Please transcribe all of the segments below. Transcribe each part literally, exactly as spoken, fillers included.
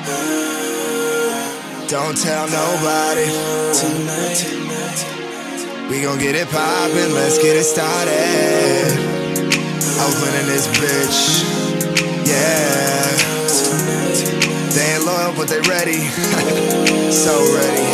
Don't tell nobody. Tonight, we gon' get it poppin', let's get it started. Oakland in this bitch, yeah. They ain't loyal, but they ready. So ready.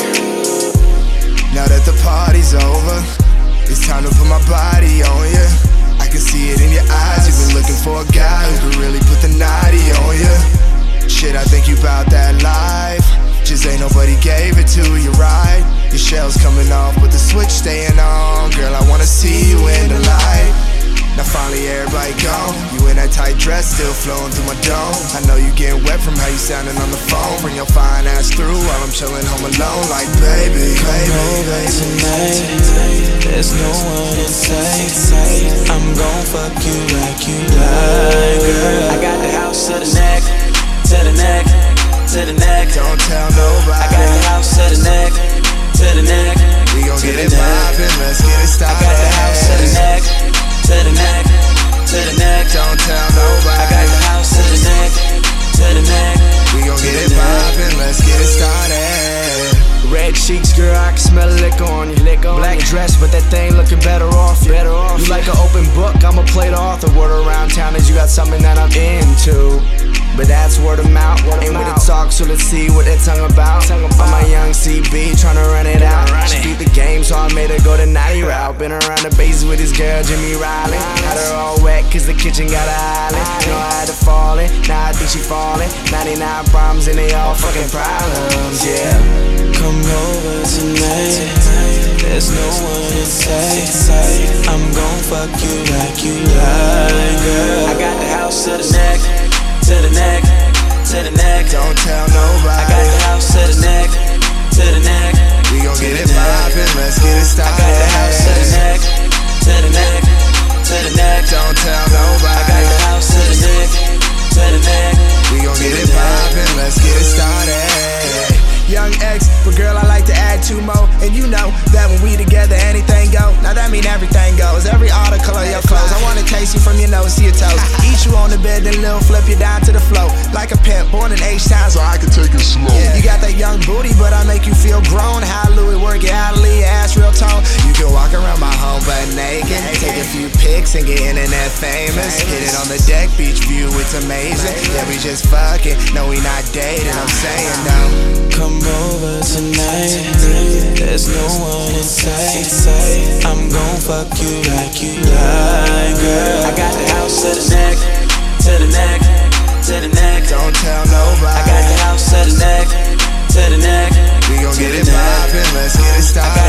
Now that the party's over, it's time to put my body on ya. I can see it in your eyes, you've been looking for a guy who can really put the naughty on ya. Shit, I think you bout that life. Just ain't nobody gave it to you, right? Your shell's coming off, but the switch staying on. Girl, I wanna see you in the light. Now finally everybody gone. You in that tight dress, still flowing through my dome. I know you getting wet from how you sounding on the phone. Bring your fine ass through while I'm chilling home alone. Like baby, baby, baby. Tonight, there's no one in sight. I'm gon' fuck you like you like, girl. I got the house to the neck, to the neck, to the neck. Don't tell nobody. I got the house to the neck, to the neck. We gon' get it poppin', let's get it started. I got the house to the neck, to the neck, to the neck. Don't tell nobody. I got the house to the neck, to the neck. We gon' get it poppin', let's get it started. Red cheeks, girl, I can smell the liquor on you. Black dress, but that thing looking better off you. Better off you like an open book, I'ma play the author. Word around town is you got something that I'm into. But that's word of mouth, ain't with the talk, so let's see what that tongue about. I'm my young C B, tryna run it out. She beat the game, so I made her go the naughty route. Been around the bases with this girl, Jimmy Riley. Had her all wet, cause the kitchen got an island. Know I had to fall in, now I think she falling. ninety-nine problems and they all fucking problems, yeah. Come over tonight, there's no one in sight. I'm gon' fuck you like you like, girl. I got the house to the neck, to the neck, to the neck. Don't tell nobody. I got the house to the neck, to the neck. We gon' get it poppin', let's get it started. I got the house to the neck, to the neck, to the neck. Don't tell nobody. I got the house to the neck, to the neck. We gon' get it poppin', let's get it started. Young X, but girl, I like to add two more. And you know that when we together, anything go. Now that mean everything goes. Every article of your clothes. I wanna taste you from your nose to your toes. Eat you on the bed, then little flip you down to the floor. Like a pimp, born in H-Town, so I can take it slow. Yeah. You got that young booty, but I make you feel grown. How Louis work it out, leave your ass real tone. You can walk around my home butt naked. Take a few pics and get internet famous. Get it on the deck, beach view, it's amazing. Yeah, we just fucking, no we not dating, I'm saying no. Come over tonight, there's no one in sight. I'm gon' fuck you like you like, girl. I got the house to the neck, to the neck, to the neck. Don't tell nobody. I got the house to the neck, to the neck. We gon' get it poppin', let's get it started.